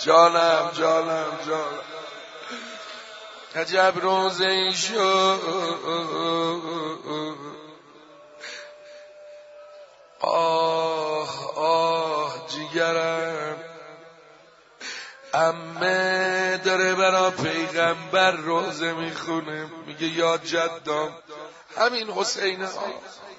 جانم عجب روزه ای شد. آه جیگرم. عمه داره برا پیغمبر روزه میخونه، میگه یا جدام، همین حسینه ها،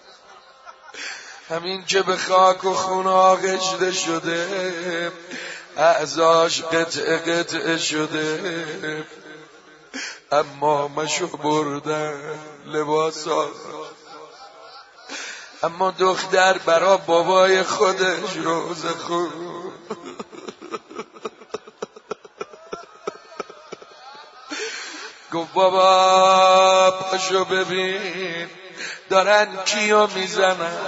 همین که به خاک و خون آغشته شده، اعضاش قطعه شده، اما مشو بردن لباسا. اما دختر برا بابای خودش روزه خون. گفت بابا پاشو ببین دارن کیو میزنن.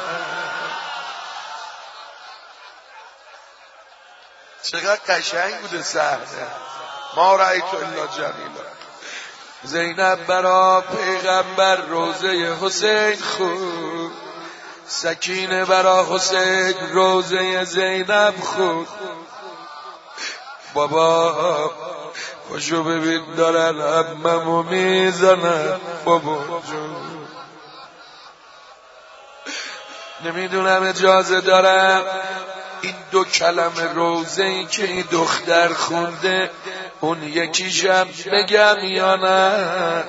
چقدر قشنگ بوده صحنه. ما رأیت الا جمیلا. زینب برا پیغمبر روزه حسین خون، سکینه برا حسین روزه زینب خون. بابا پاشو ببین دارن عممو میزنن. بابا جون نمیدونم اجازه دارم این دو کلمه روزه ای که این دختر خونده اون یکیشم بگم یا نه؟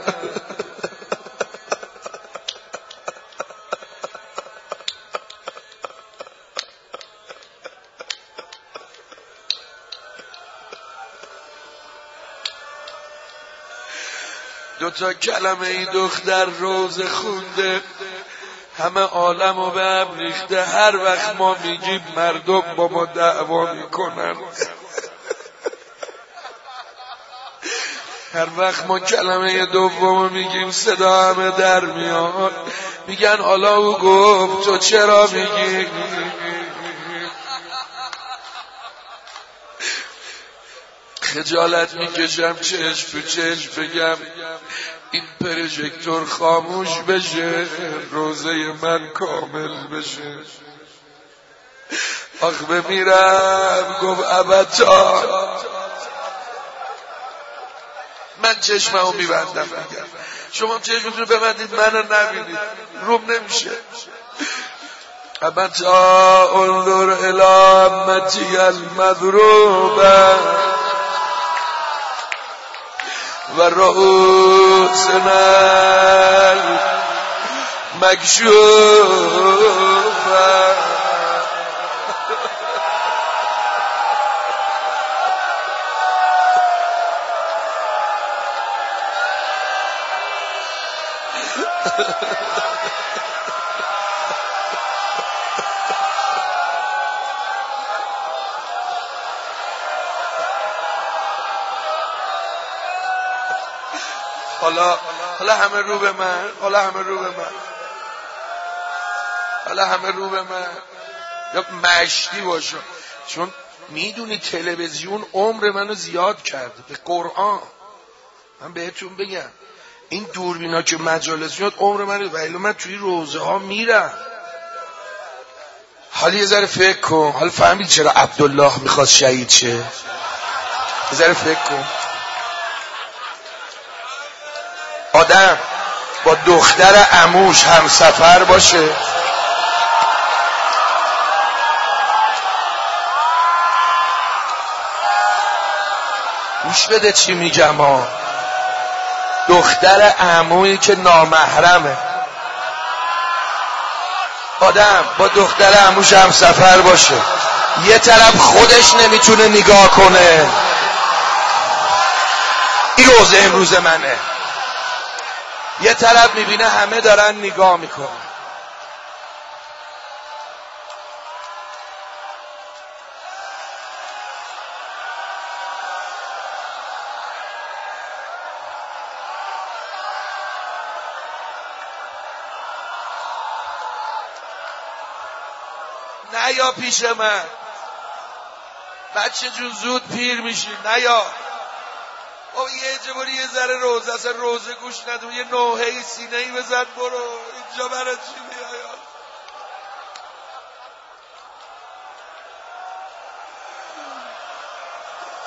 دوتا کلمه این دختر روزه خونده همه عالمو به هم ریخته. هر وقت ما میگیم مردم با ما دعوا میکنن، هر وقت ما کلمه دومو میگیم صدا همه در میاد، میگن حالا او گفت تو چرا میگی؟ خجالت میکشم چشم به چشم بگم این پروژکتور خاموش بشه، روزه من کامل بشه. آخ بمیرم. گفت ابدا. من چشممو میبندم میگم شما چشمتون ببندید منو نبینید، روم نمیشه. ابدا انظر الی امتی المضروبه و رؤوسنا المکشوفه. حالا همه رو به من، حالا همه رو به من. یا مشتی باشم، چون میدونی تلویزیون عمر منو زیاد کرده. به قرآن من بهتون بگم این دوربینا که مجالس میاد عمر منو، ولی من توی روزه ها میرم. حالا یه ذره فکر کن، حالا فهمید چرا عبدالله میخواست شهید شه؟ یه ذره فکر کن. آدم با دختر عموش همسفر باشه، گوش بده چی میگم ها، دختر عمویی که نامحرمه، آدم با دختر عموش همسفر باشه، یه طرف خودش نمیتونه نگاه کنه، این روزه امروز منه، یه طرف میبینه همه دارن نگاه میکنن. نه یا پیش من بچه جون زود پیر میشی، نه یا او یه جبری یه ذره روزه، اصلا روزه گوش ندون، یه نوحه‌ای سینه‌ای بزن برو اینجا برای چی میای؟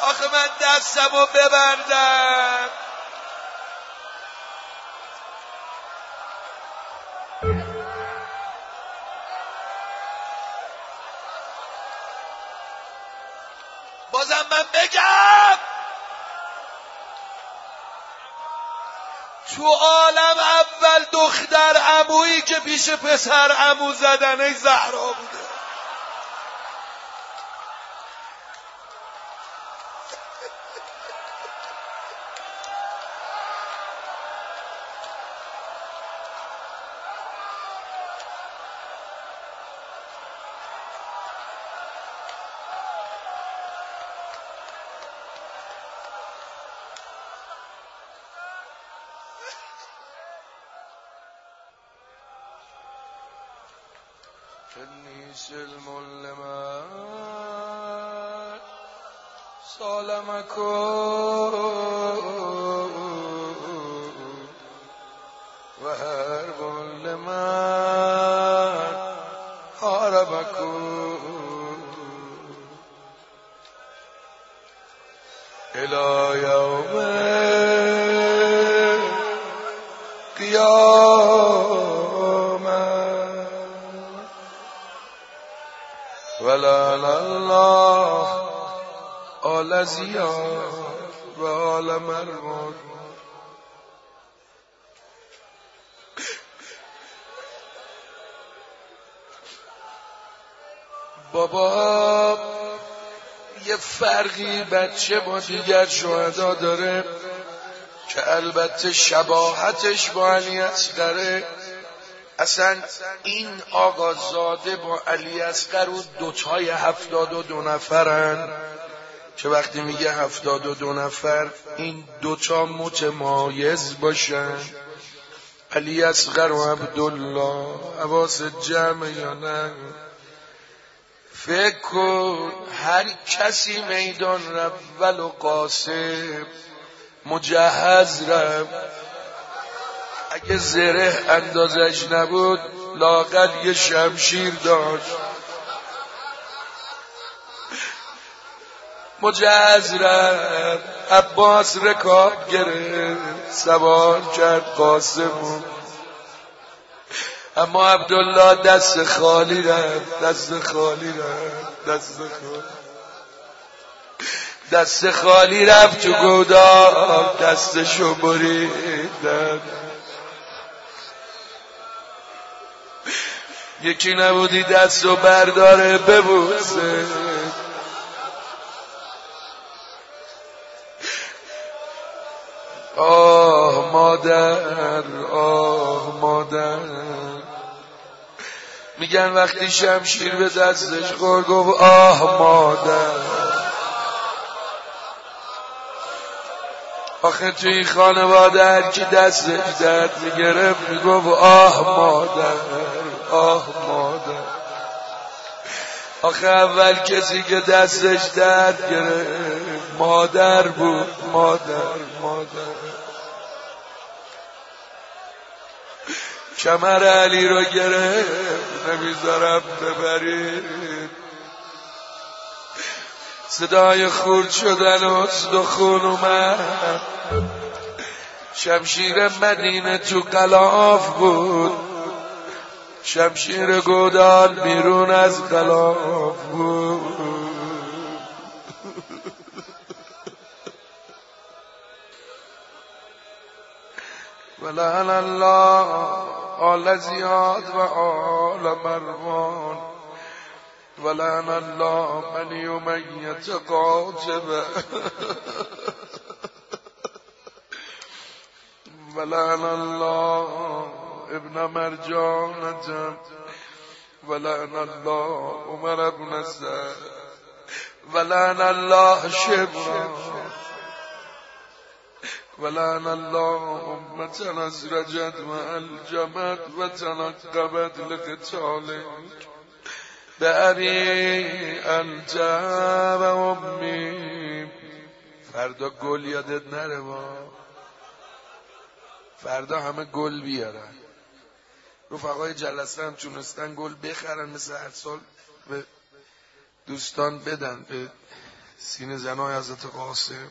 آخه من دستمو ببردم بازم من بگم تو عالم اول دختر عمویی که پیش پسر عمو زدنه زهرا بوده. کنی سلم لمن سالمکو و حرب لمن حاربکو الى یوم قیامت ولعن الله آل زیاد و آل مرمون. بابا یه فرقی بچه با دیگر شهدا داره که البته شباهتش با علی اصغره. اصلا این آقازاده با علی اصغر و دوتای 72 نفرن که وقتی میگه 72 نفر این دوتا متمایز باشن، علی اصغر و عبدالله. حواس جمع یا نه؟ فکر کن هر کسی میدان رفت ولو قاسم مجهز رفت، اگه زره اندازش نبود لااقل یه شمشیر داشت. مجهز رفت، عباس رکاب گرفت سوار کرد قاسمو، اما عبدالله دست خالی رفت. دست خالی رفت تو گودال، دستشو برید. یکی نبودی دستو برداره ببوسه. آه مادر میگن وقتی شمشیر به دستش خورد گفت آه مادر. آخه توی خانواده هر کی دستش درد میگرفت میگفت آه مادر. آخه اول کسی که دستش درد گرفت مادر بود. مادر کمر علی رو گرفت نمیذارم ببرید. صدای خورد شدن استخون اومد. شمشیر مدینه تو غلاف بود، شمشیر گودال بیرون از غلاف بود. ولعن الله آل زیاد و آل مروان ولعن الله من یمیت قاتبه ولعن الله ابن مرجانة ولعن الله عمر بن سعد ولعن الله شبرا ولعن الله أمة أزرجت وألجمت وتنقبت لقتالك بأبي أنت وأمي. فردا گل یادت نره با، فردا همه گل بیارن. رفقای جلسه هم تونستن گل بخرن مثل هر سال به دوستان بدن، به سینه زنای حضرت قاسم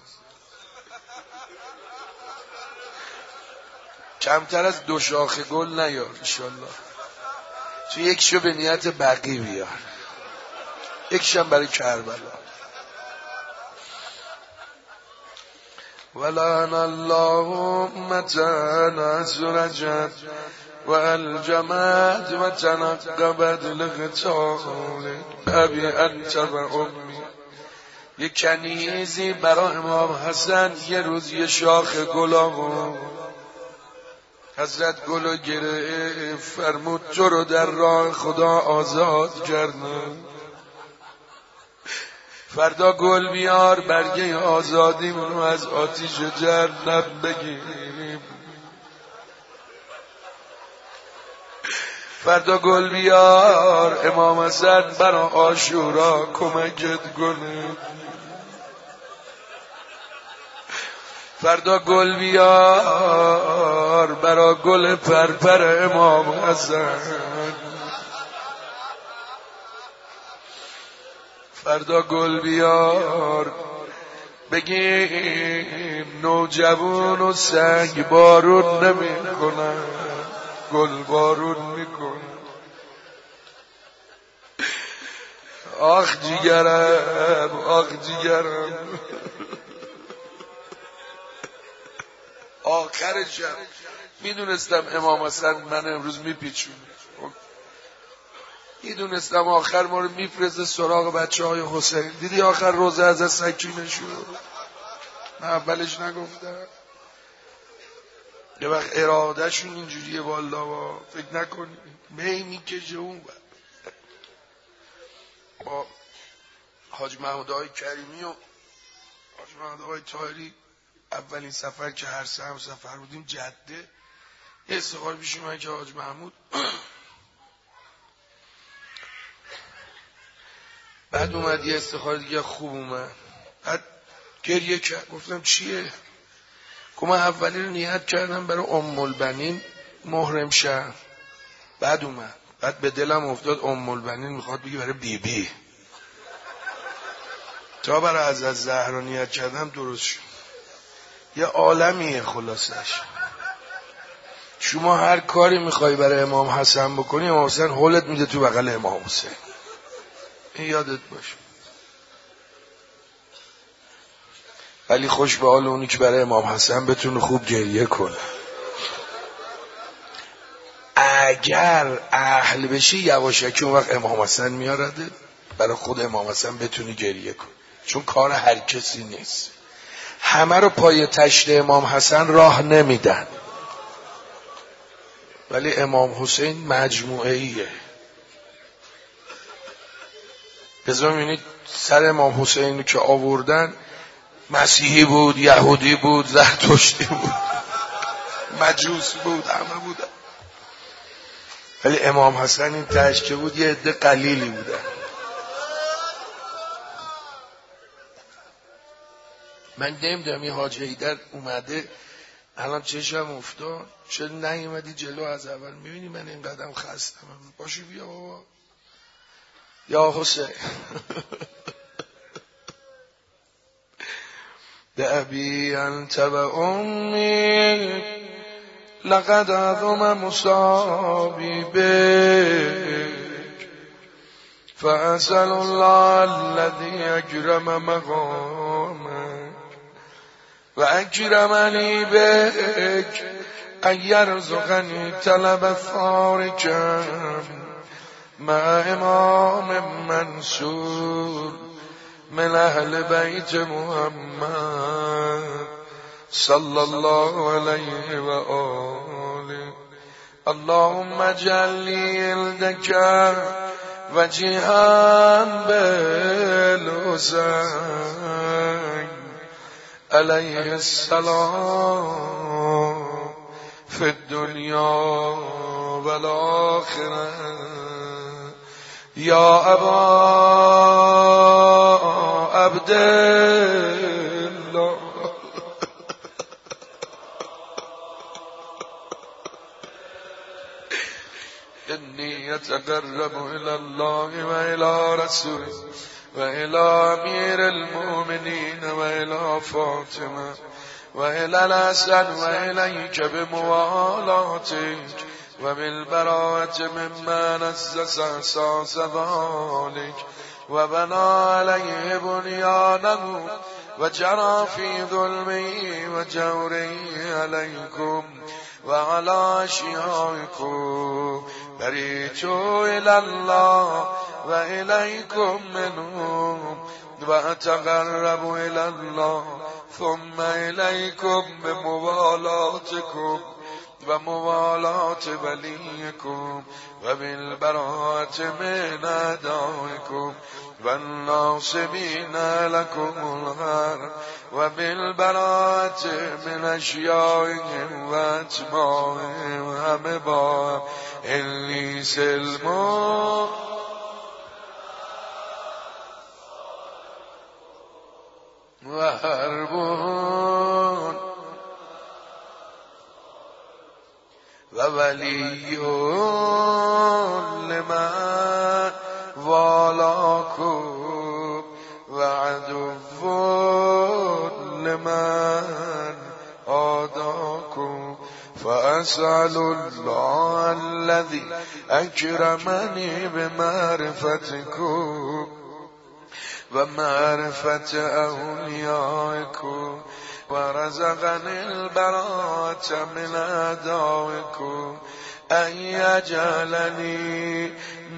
کمتر از 2 شاخه گل نیار انشالله. تو یکشو به نیت بقی بیار، یکشم برای کربلا. ولعن الله امتنا سرجت و الجمد و تنقبت لقتال ابی انت و امی. یه کنیزی برای امام حسن یه روز یه شاخ گل آورد. حضرت گلو گرفت، فرمود تو رو در راه خدا آزاد کردم. فردا گل بیار برگه آزادیمونو از آتیش جهنم بگیریم. فردا گل بیار امام حسن برا عاشورا کمکت کنه. فردا گل بیار برا گل پرپر امام حسن. فردا گل بیار بگیم نوجوان و سنگ بارون نمی کنن، گل بارون می کنن. آخ جیگرم، آخ جیگرم. آخرشم میدونستم امام حسن من امروز میپیچونه، میدونستم آخر ما رو میفرسته سراغ بچه های حسین. دیدی آخر روزه از سکینه شد. من اولش نگفتم یه وقت ارادهشون اینجوریه والا با فکر نکنی می میکشه اون با حاج محمود آقای کریمی و حاج محمود آقای طاهری. اولین سفر که هر سه هم سفر بودیم جده، یه استقبال پیش اومد که حاج محمود بعد اومد یه استخاره دیگه خوب اومد، بعد گریه کرد. گفتم چیه؟ که من اولی رو نیت کردم برای ام البنین محرم شم. بعد اومد، بعد به دلم افتاد ام البنین میخواد بگی برای بیبی. تا برای از زهرا نیت کردم درست شد. یه عالمیه خلاصش. شما هر کاری میخوای برای امام حسن بکنی، امام حسن حولت میده تو بغل امام حسین. این یادت باشه. ولی خوش به حال اونی که برای امام حسن بتونه خوب گریه کنه. اگر اهل بشی یواشکی اون وقت امام حسن میارده برای خود امام حسن بتونی گریه کن، چون کار هر کسی نیست. همه رو پای تشت امام حسن راه نمیدن، ولی امام حسین مجموعه ایه. بذار میبینید سر امام حسین که آوردن مسیحی بود، یهودی بود، زرتشتی بود، مجوس بود، همه بودن. ولی امام حسن این تهش که بود یه عده قلیلی بودن. من نمیدونم این حاج حیدر اومده الان چشم افتاد، چرا نیومدی جلو از اول؟ میبینی من این قدم خستم. باشو بیا بابا یا حسین. بأبي أنت وأمي لقد عظم مصابي بك فأسأل الله الذي أكرم مقامك وأكرمني بك أن يرزقني طلب ثارك مع إمام منصور من اهل بیت محمد صلی الله علیه و آله. اللهم اجعل لي عندك وجيها بالحسين علیه السلام في الدنيا والآخرة یا ابا عبدالله. انی نتقرب إلى الله وإلى رسوله وإلى أمير المؤمنين وإلى فاطمة وإلى الحسن وإليك بموالاتك وبالبراءة مما نسس أساس ذلك وبنى عليه بنيانه وجرى في ظلمه وجوره عليكم وعلى أشيائكم بريت إلى الله وإليكم منهم وأتقرب إلى الله ثم إليكم بموالاتكم وموالاة وليكم وبالبراءة من أعدائكم والناصبين لكم الغار وبالبراءة من أشيائهم وأتباعهم وأمبار إني سلمون وحربون وولي لمن والاكم وعدو لمن عاداكم فأسأل الله الذي أكرمني بمعرفتكم ومعرفة أوليائكم ورزقني البراءة من أعدائكم أن يجعلني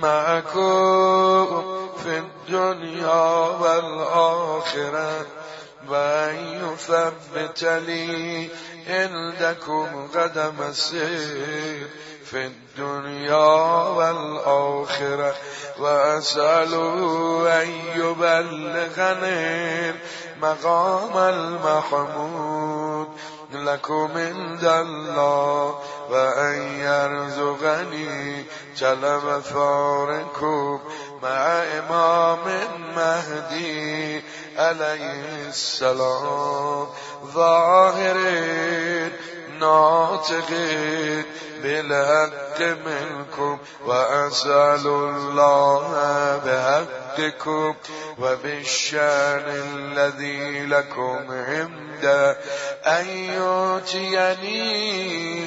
معكم في الدنيا والآخرة وأن يثبت لي عندكم قدم السير في الدنيا والآخرة وأسأله أن يبلغني مقام المحمود لكم عند الله وأن يرزقني جلب ثاركم مع إمام مهدي عليه السلام ظاهرين ناطقين بالحق منكم وأسأل الله بحقكم وبالشان الذي لكم عنده أن يؤتيني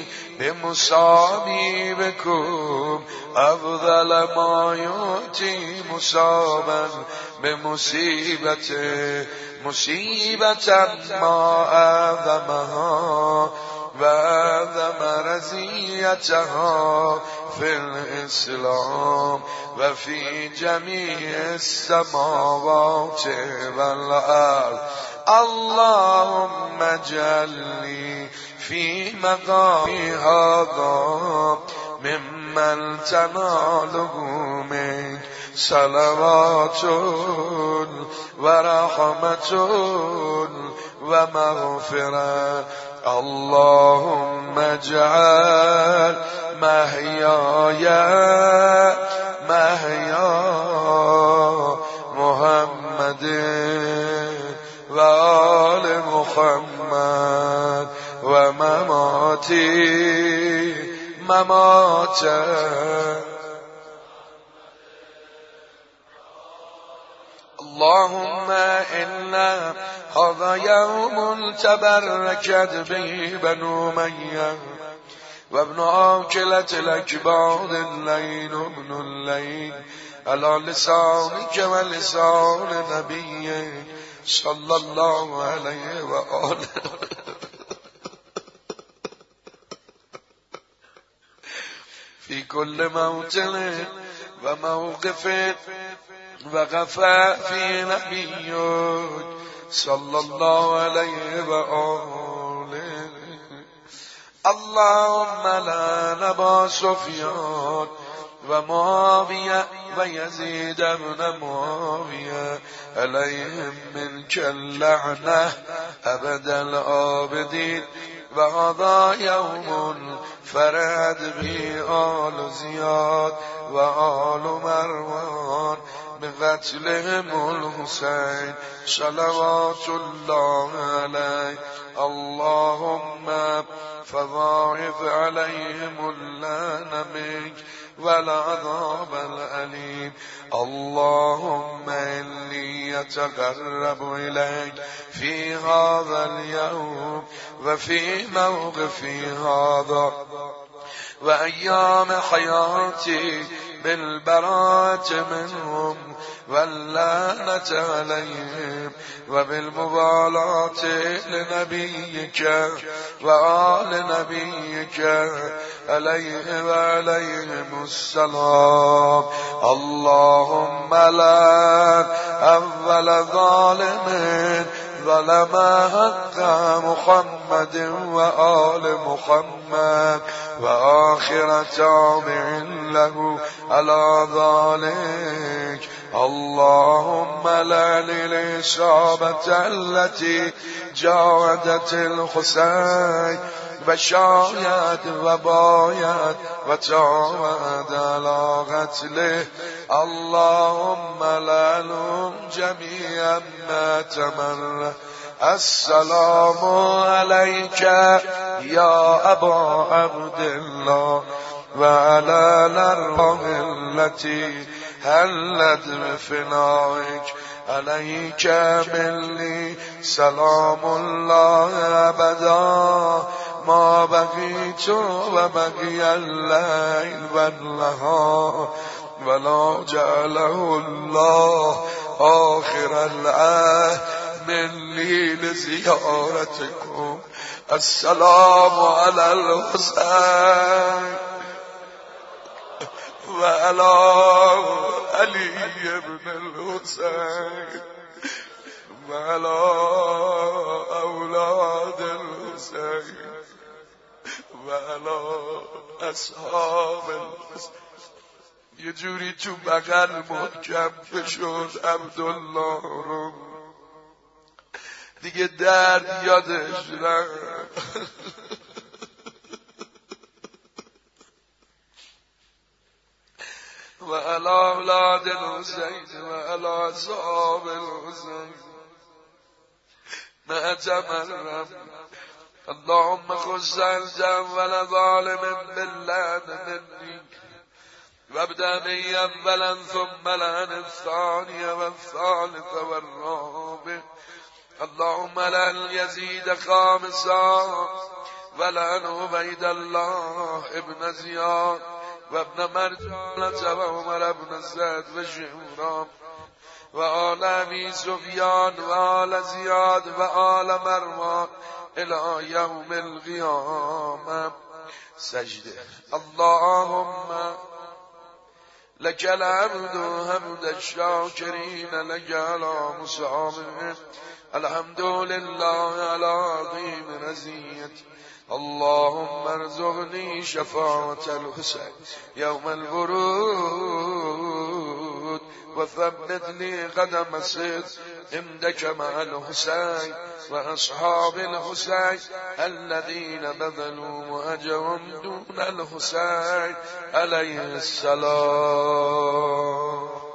بمصابيبكم أفضل ما يؤتي مصابا بمصيبته مصيبة ما أعظمها وأعظم رزيتها في الإسلام وفي جميع السماوات والأرض اللهم اجعلني في مقامي هذا ممن تناله منك صلوات ورحمة ومغفرة اللهم اجعل محياي محيا محمد وآل محمد ومماتي مماتا اللهم إنا هذا يوم تبركت به بنو أمية وابن عاقلة الأكباد الليل ابن الليل على لسانك ولسان نبيك صلى الله عليه وآله في كل موطن وموقف وقف في نبيك صلى الله عليه وآله اللهم لا نبا سفيان ومعاوية ويزيد بن معاوية عليهم منك اللعنة أبد الآبدين وهذا يوم فرد به آل زياد وآل مروان بقتلهم الحسين صلوات الله عليه اللهم فضاعف عليهم اللعن منك والعذاب الأليم. اللهم إني أتقرب إليك في هذا اليوم وفي موقفي هذا وأيام حياتي بالبراءة منهم واللعنة عليهم وبالمبالاة لنبيك وآل نبيك عليه وعليهم السلام. اللهم لا أول ظالم ظلم حق محمد وآل محمد وآخر تابع له على ذلك. اللهم لعن الإصابة التي جاودت الحسين وشايد وبايد وتعود على قتله. اللهم لعنهم جميعا ما تمر. السلام عليك يا أبا عبد الله وعلى الأرواح التي هلت بفنائك. عليك مني سلام الله أبدا ما بقيت وبقي الليل والنهار ولا جعله الله آخر العهد مني لزيارتكم. السلام على الحسين وعلى علي بن الحسين وعلى أولاد الحسين وعلى أصحاب الحسين. یه جوری تو بغل محکم بشد عبدالله رو دیگه درد یادش رفت. و علی اولاد الحسین و علی اصحاب الحسین نتمرم. اللهم خص الجول ظالم باللعن مني وابدأ بي اولا ثم لعن الثاني والثالث والرابع. اللهم لعن يزيد خامسا ولعن عبيد الله ابن زياد وابن مرجانة وعمر ابن زيد وشعورا وآل أبي سفيان وآل زياد وآل مروان إلى يوم القيامة. سجده. اللهم لك الحمد حمد الشاكرين لك على مصابه. الحمد لله على عظيم رزيته. اللهم ارزقني شفاعة الحسين يوم الورود وثبت لي قدم صدق عندك مع الحسين وأصحاب الحسين الذين بذلوا أجرهم دون الحسين عليه السلام.